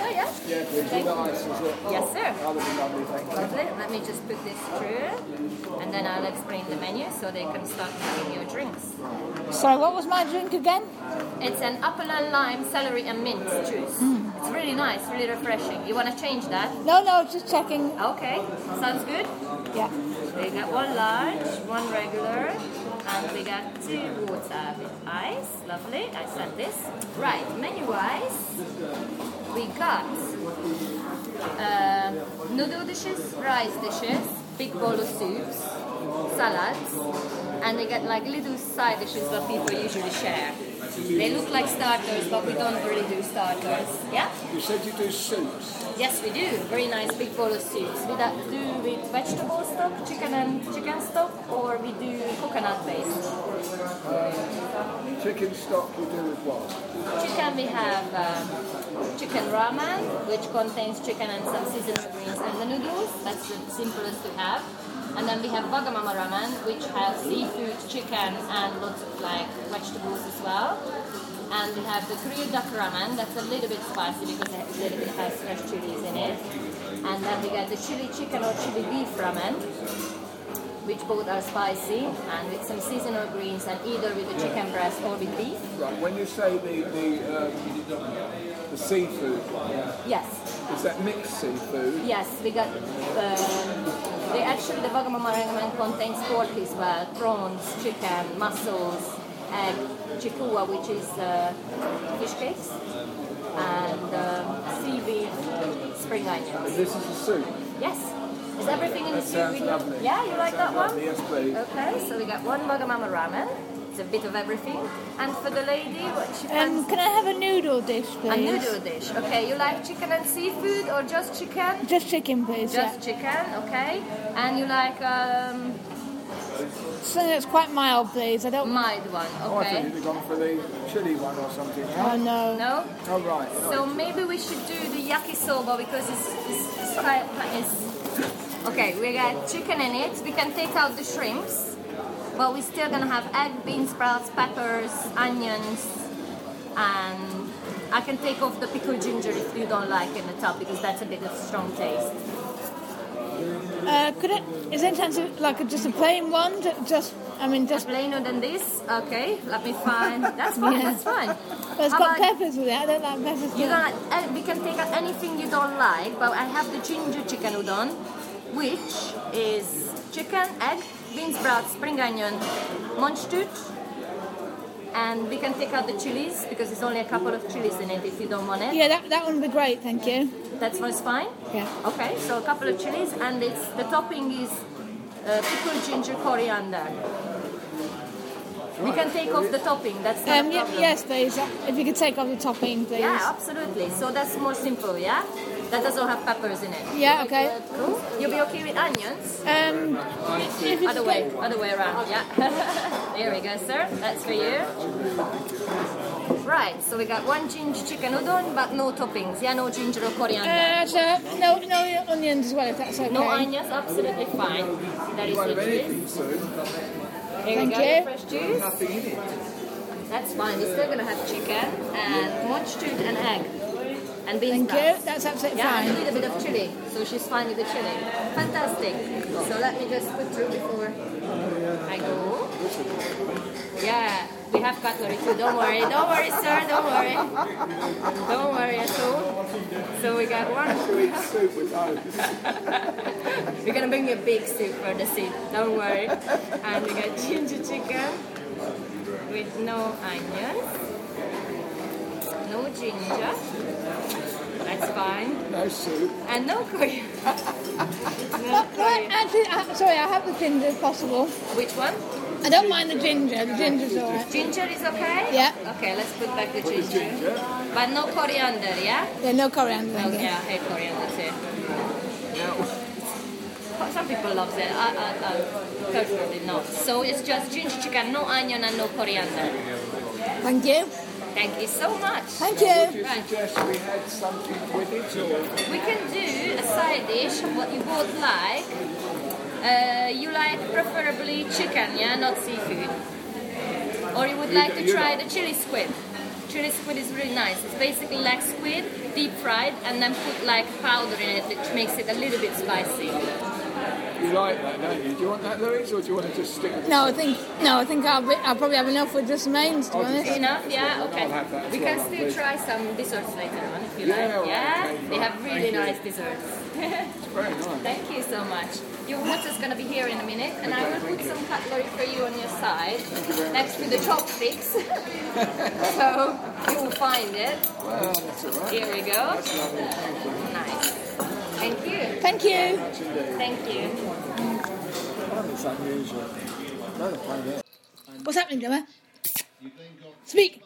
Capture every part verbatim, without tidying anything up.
yeah? Yeah, it's nice, is it? Oh, Yes, sir. that would be lovely, thank you. Lovely. Let me just put this through, and then I'll explain the menu so they can start having your drinks. Sorry, what was my drink again? It's an apple and lime, celery and mint juice. Mm. It's really nice, really refreshing. You want to change that? No, no, just checking. Okay, sounds good. Yeah. We got one large, one regular, and we got two water with ice. Lovely. I sent this. Right, menu-wise, we got uh, noodle dishes, rice dishes, big bowl of soups, salads, and they get like little side dishes that people usually share. They look like starters, but we don't really do starters. Yeah? You said you do soups. Yes, we do. Very nice big bowl of soups. We that do with vegetable stock, chicken and chicken stock, or we do coconut based. Uh, chicken stock you do with what? Chicken, we have um, chicken ramen, which contains chicken and some seasonal greens and the noodles. That's the simplest to have. And then we have Wagamama ramen, which has seafood, chicken, and lots of like vegetables as well. And we have the Korean duck ramen. That's a little bit spicy because it a little bit has fresh chilies in it. And then we got the chili chicken or chili beef ramen, which both are spicy and with some seasonal greens, and either with the chicken breast or with beef. Right. When you say the the um, the seafood one, Yes. is that mixed seafood? Yes, we got. Um, they actually the Wagamama ramen contains pork as well, prawns, chicken, mussels, egg, chikua, which is uh, fish cakes, and um, seaweed, spring onions. And this is a soup. Yes. Is everything in the That soup? sounds we- lovely. Yeah, you like that Sounds one? lovely, yes, please. Okay, so we got one Wagamama ramen. It's a bit of everything. And for the lady, what she Um, fancies? can I have a noodle dish, please? A noodle dish. Okay, you like chicken and seafood or just chicken? Just chicken, please. Just chicken, okay. And you like um, Yeah. Something that's quite mild, please. I don't. mild one, Oh, I thought okay. you'd have gone for the chili one or something. Oh no. No? Oh, right. So maybe we should do the yakisoba because it's, it's, it's quite it's, okay. We got chicken in it. We can take out the shrimps, but we're still gonna have egg, bean sprouts, peppers, onions, and I can take off the pickled ginger if you don't like in the top because that's a bit of strong taste. Uh, could it? Is there any chance of like a, just a plain one? Ju- Just, I mean, just. Plainer than this, okay? Let me find. That's fine. Yeah. That's fine. But it's How got about- peppers with it. I don't like peppers. You with don't. Uh, we can take out anything you don't like, but I have the ginger chicken udon, which is chicken, egg, bean sprouts, spring onion, monchtoot, and we can take out the chilies because there's only a couple of chilies in it if you don't want it. Yeah, that that one would be great. Thank you. That one's fine. Yeah. Okay, so a couple of chilies, and it's the topping is uh, pickled ginger coriander. We can take off the topping. That's not Um, a y- problem. yes, please. Uh, If you could take off the topping, please. Yeah, absolutely. So that's more simple, yeah? That doesn't have peppers in it. Yeah, okay. Cool. You'll be okay with onions? Um, if it's Other way, other way around, yeah. There we go, sir. That's for you. Right, so we got one ginger chicken udon, but no toppings, yeah? No ginger or coriander. Uh, so no, no onions as well, if that's okay. No onions, absolutely fine. That is Well, the if anything juice. soon, Here Thank we go, you. the fresh juice. nothing in it. That's fine. We're still gonna have chicken and monchtoot and egg and bean Thank you. sprouts. That's absolutely Yeah, and a fine. little bit of chili, so she's fine with the chili. Fantastic. So let me just put through before I go. Yeah, we have cutlery too. Don't worry, don't worry, sir. Don't worry, don't worry at all. So we got one. Sweet soup with those. We're gonna bring you a big soup for the soup. Don't worry. And we got ginger chicken with no onions, no ginger. That's fine. No soup. And no curry. no Uh, curry. actually, uh, sorry, I have the ginger if possible. Which one? I don't mind the ginger. The ginger's alright. Ginger is okay? Yeah. Okay, let's put back the ginger. Ginger. But no coriander, yeah? Yeah, no coriander. No, thank you. yeah, I hate coriander too. Now, Some people love it. I, I, I personally not. So it's just ginger chicken, no onion and no coriander. Thank you. Thank you so much. Thank would you. you suggest we had something with it, or We can do a side dish, what you both like. Uh, you like preferably chicken, yeah, not seafood. Or you would You like do- to you try like- the chili squid. chili squid is really nice. It's basically like squid, deep fried, and then put like powder in it, which makes it a little bit spicy. You like that, don't you? Do you want that, Louise, or do you want to just stick with the No, I think no, I think I'll, be, I'll probably have enough with just mains, to be I'll just- honest. Enough, yeah, okay. I'll have that as We well, can still please. try some desserts later on if you Yeah, like. all right, Yeah, okay, they fine. have really Thank you. nice desserts. It's very nice. Thank you so much. Your water's going to be here in a minute, and I Okay, will thank put you. some cutlery for you on your side, very next to the chopsticks. So you will find it. Well, that's all right. Here we go. That's lovely. Thank you. Nice. Thank you. Thank you. Much indeed. Thank you. Oh, it's unusual. No, the play there. What's happening, Gemma? Speak.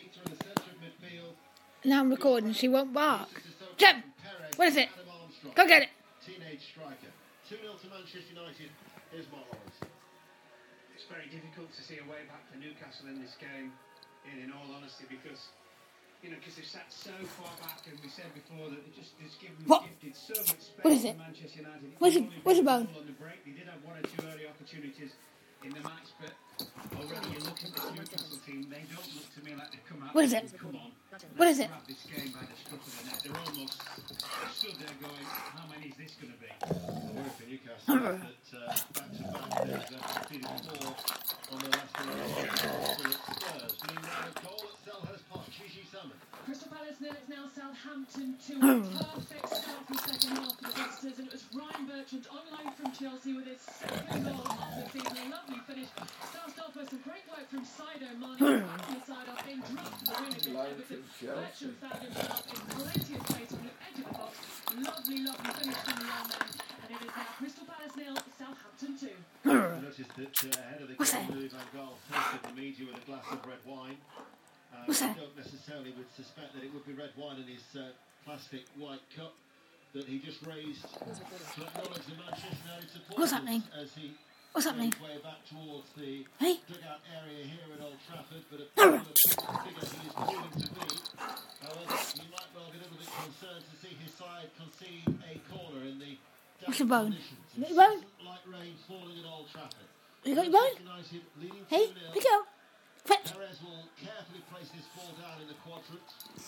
Now I'm recording. She won't bark. Gem, what is it? Go get it. Teenage striker. two nil to Manchester United. Here's Mark Lawrence. It's very difficult to see a way back for Newcastle in this game, in, in all honesty, because, you know, because they've sat so far back, and we said before that they just, just given, What? gifted so much space What is it? to Manchester United. Where's It it- was where's the only bone? on the break. They did have one or two early opportunities in the match, but already you look at this Newcastle team, they don't look to me like they've come out. What is it? Come on. What is it? Grab this game by the scruff of the neck. They're almost stood there going, how many is this going to be? The worry for Newcastle is that uh, back-to-back they've uh, conceded four on the last eleven Spurs. Meanwhile, a goal at Selhurst Park. Gigi Salmon. Crystal Palace nil, it's now Southampton two. A perfect start for the second half for the visitors, and it was Ryan Bertrand on loan from Chelsea with his second goal of the season. A lovely finish. Started off with some great work from Saido Mane, backing the side up, then dropped the win against Loan Everton. from Chelsea. Bertrand found himself in plenty of space from the edge of the box. Lovely, lovely finish from the young man, and it is now Crystal Palace nil, Southampton two. I noticed that uh, ahead of the What's game, that? Louis van Gaal toasted the media with a glass of red wine. Uh, What's I that? don't necessarily would suspect that it would be red wine in his uh, plastic white cup that he just raised to acknowledge the Manchester United supporters What's happening? as he What's happening? made his way back towards the Hey? dugout area here at Old Trafford, but a figure he is proving to be. However, you might well be a little bit concerned to see his side concede a corner in the What's your bone? conditions. You got your bone? Light rain falling at Old Trafford. You got your bone? Manchester United leading Hey, two nil. pick it up. Fetch. Perez will carefully place this ball down in the quadrant.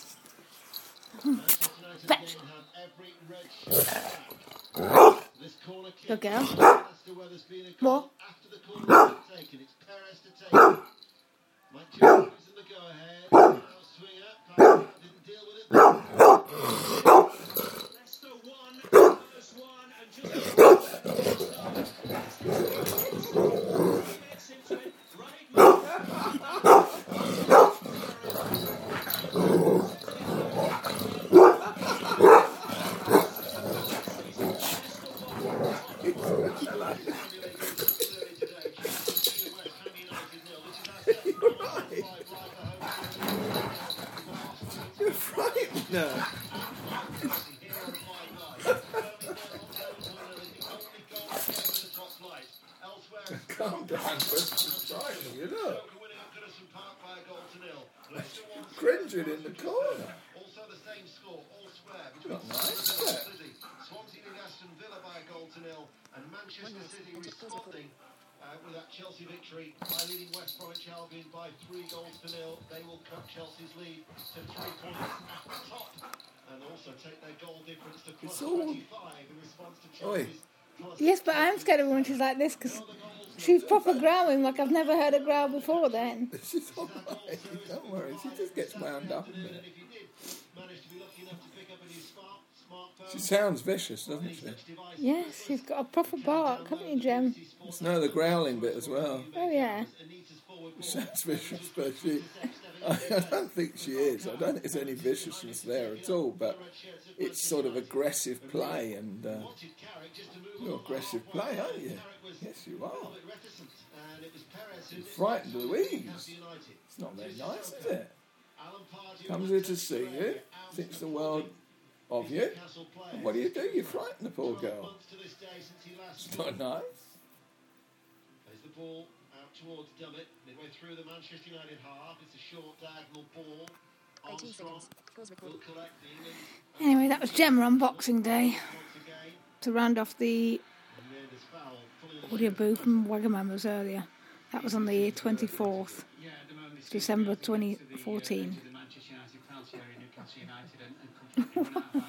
Hmm. Manchester United Fetch. again have every red shirt back. This corner kick. Good girl. As to whether there's been a More. goal after the corner has been taken. It's Perez to take it. Mike Jones gives him the go ahead. Now swing up. Pacquiao didn't deal with it. Leicester one, Palace one, and just minutes into it, right. You're frightened now. Calm down, Chris. It's frightening, you know. Cringing in the corner. Also the same score, all square between Not nice, Swansea is it? and City. Swansea and Aston Villa by a goal to nil, and Manchester City responding uh, with that Chelsea victory by leading West Bromwich Albion by three goals to nil. They will cut Chelsea's lead to three points at the top, and also take their goal difference to plus It's all- twenty-five in response to Oi. Chelsea's plus. Yes, but I'm scared of her when she's like this because she's proper growling like I've never heard her growl before then. She's all right. Don't worry. She just gets wound up a And bit. if you did manage to be lucky enough to pick up a new smart smartphone, She sounds vicious, doesn't she? Yes, she's got a proper bark, haven't you, Jem? It's no the growling bit as well. Oh, yeah. She sounds vicious, but she... I don't think she is. I don't think there's any viciousness there at all, but it's sort of aggressive play, and uh, you're aggressive play, aren't you? Yes, you are. You frightened Louise. It's not very nice, is it? Comes here to see you, thinks the world of you, and what do you do? You frighten the poor girl. It's not nice. Plays the ball out towards Dummett, midway through the Manchester United half. It's a short diagonal ball. Armstrong will collect the England Anyway, that was Gemma on Boxing Day once again. to round off the And then there's foul. Fully on audio boo from Wagamama's earlier. That was on the twenty-fourth, Yeah, at the moment, it's December twenty fourteen. the Manchester Newcastle United and, and completely run out of